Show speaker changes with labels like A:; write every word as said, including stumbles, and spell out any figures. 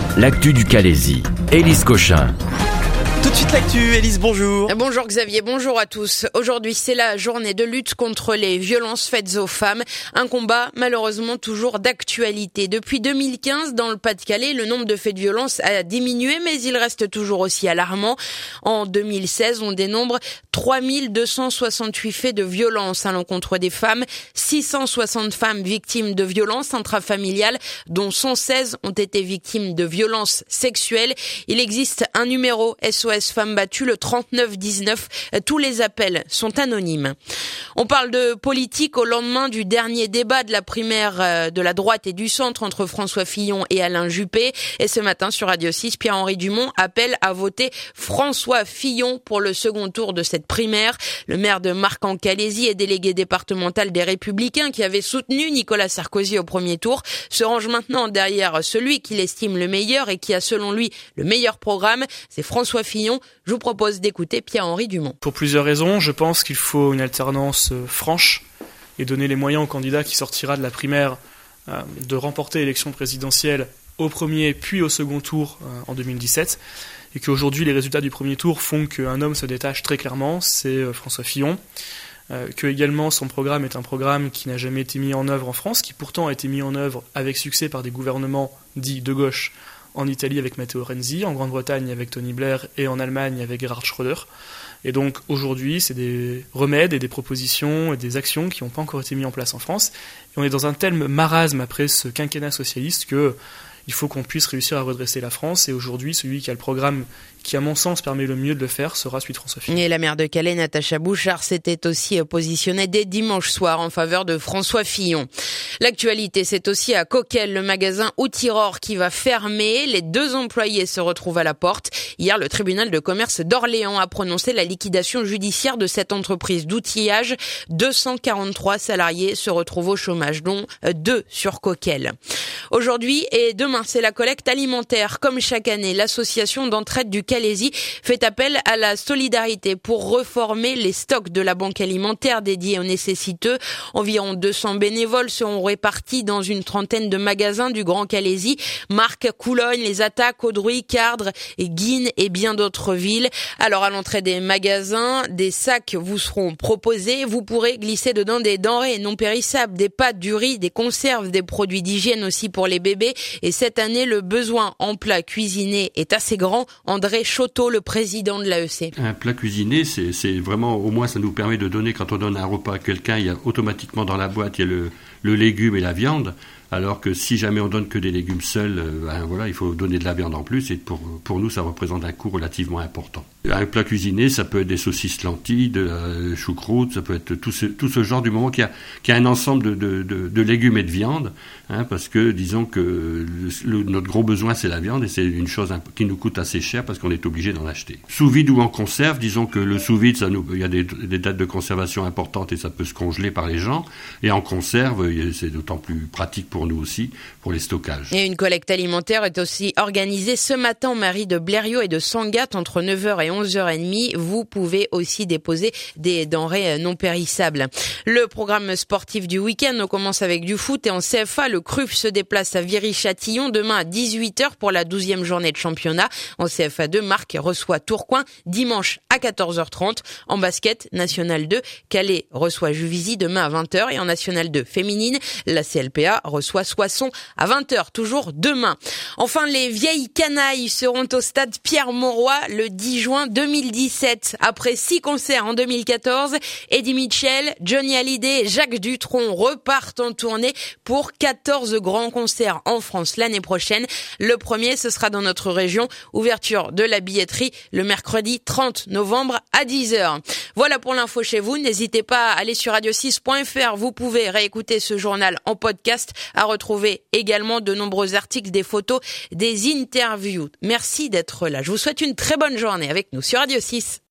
A: L'actu du Calaisis. Élise Cochin.
B: Tout de suite l'actu, Élise, bonjour.
C: Bonjour Xavier, bonjour à tous. Aujourd'hui, c'est la journée de lutte contre les violences faites aux femmes. Un combat malheureusement toujours d'actualité. Depuis deux mille quinze, dans le Pas-de-Calais, le nombre de faits de violence a diminué, mais il reste toujours aussi alarmant. En deux mille seize, on dénombre trois mille deux cent soixante-huit faits de violence à l'encontre des femmes, six cent soixante femmes victimes de violences intrafamiliales, dont cent seize ont été victimes de violences sexuelles. Il existe un numéro S O S Femmes battues, le trente-neuf dix-neuf. Tous les appels sont anonymes. On parle de politique au lendemain du dernier débat de la primaire de la droite et du centre entre François Fillon et Alain Juppé. Et ce matin sur Radio six, Pierre-Henri Dumont appelle à voter François Fillon pour le second tour de cette primaire. Le maire de Marcq-en-Calaisis et délégué départemental des Républicains qui avait soutenu Nicolas Sarkozy au premier tour se range maintenant derrière celui qu'il estime le meilleur et qui a selon lui le meilleur programme. C'est François Fillon. Je vous propose d'écouter Pierre-Henri Dumont.
D: Pour plusieurs raisons, je pense qu'il faut une alternance franche et donner les moyens au candidat qui sortira de la primaire euh, de remporter l'élection présidentielle au premier puis au second tour euh, en deux mille dix-sept, et qu'aujourd'hui les résultats du premier tour font qu'un homme se détache très clairement, c'est euh, François Fillon, euh, que également son programme est un programme qui n'a jamais été mis en œuvre en France, qui pourtant a été mis en œuvre avec succès par des gouvernements dits de gauche, en Italie avec Matteo Renzi, en Grande-Bretagne avec Tony Blair et en Allemagne avec Gerhard Schröder. Et donc aujourd'hui, c'est des remèdes et des propositions et des actions qui n'ont pas encore été mis en place en France. Et on est dans un tel marasme après ce quinquennat socialiste que il faut qu'on puisse réussir à redresser la France. Et aujourd'hui, celui qui a le programme qui, à mon sens, permet le mieux de le faire, sera celui de François Fillon.
C: Et la maire de Calais, Natacha Bouchard, s'était aussi positionnée dès dimanche soir en faveur de François Fillon. L'actualité, c'est aussi à Coquelles, le magasin Outiror qui va fermer. Les deux employés se retrouvent à la porte. Hier, le tribunal de commerce d'Orléans a prononcé la liquidation judiciaire de cette entreprise d'outillage. deux cent quarante-trois salariés se retrouvent au chômage, dont deux sur Coquelles. Aujourd'hui et demain, c'est la collecte alimentaire. Comme chaque année, l'association d'entraide du Calaisis fait appel à la solidarité pour reformer les stocks de la banque alimentaire dédiée aux nécessiteux. Environ deux cents bénévoles seront répartis dans une trentaine de magasins du Grand Calaisis, Marcq, Coulogne, Les Attaques, Audruy, Cardres, et Guînes et bien d'autres villes. Alors à l'entrée des magasins, des sacs vous seront proposés. Vous pourrez glisser dedans des denrées non périssables, des pâtes, du riz, des conserves, des produits d'hygiène aussi pour les bébés. Et cette année, le besoin en plats cuisinés est assez grand. André Chotteau, le président de l'A E C.
E: Un plat cuisiné, c'est, c'est vraiment, au moins ça nous permet de donner, quand on donne un repas à quelqu'un, il y a automatiquement dans la boîte, il y a le, le légume et la viande. Alors que si jamais on donne que des légumes seuls, euh, ben voilà, il faut donner de la viande en plus, et pour, pour nous, ça représente un coût relativement important. Un plat cuisiné, ça peut être des saucisses lentilles, de la choucroute, ça peut être tout ce, tout ce genre, du moment qu'il y a, qu'il y a un ensemble de, de, de, de légumes et de viande, hein, parce que disons que le, le, notre gros besoin, c'est la viande, et c'est une chose qui nous coûte assez cher parce qu'on est obligé d'en acheter. Sous vide ou en conserve, disons que le sous vide, ça nous, il y a des, des dates de conservation importantes et ça peut se congeler par les gens, et en conserve, c'est d'autant plus pratique pour nous aussi, pour les stockages.
C: Et une collecte alimentaire est aussi organisée ce matin en mairie de Blériot et de Sangatte entre neuf heures et onze heures trente. Vous pouvez aussi déposer des denrées non périssables. Le programme sportif du week-end, on commence avec du foot et en C F A, le C R U F se déplace à Viry-Châtillon demain à dix-huit heures pour la douzième journée de championnat. En C F A deux, Marcq reçoit Tourcoing dimanche à quatorze heures trente. En basket, National deux, Calais reçoit Juvisy demain à vingt heures et en National deux féminine, la C L P A reçoit Soissons à vingt heures, toujours demain. Enfin, les vieilles canailles seront au stade Pierre-Mauroy le dix juin deux mille dix-sept. Après six concerts en deux mille quatorze, Eddie Mitchell, Johnny Hallyday et Jacques Dutronc repartent en tournée pour quatorze grands concerts en France l'année prochaine. Le premier, ce sera dans notre région. Ouverture de la billetterie le mercredi trente novembre à dix heures. Voilà pour l'info chez vous. N'hésitez pas à aller sur radio six point f r. Vous pouvez réécouter ce journal en podcast, à retrouver également de nombreux articles, des photos, des interviews. Merci d'être là. Je vous souhaite une très bonne journée avec nous sur Radio six.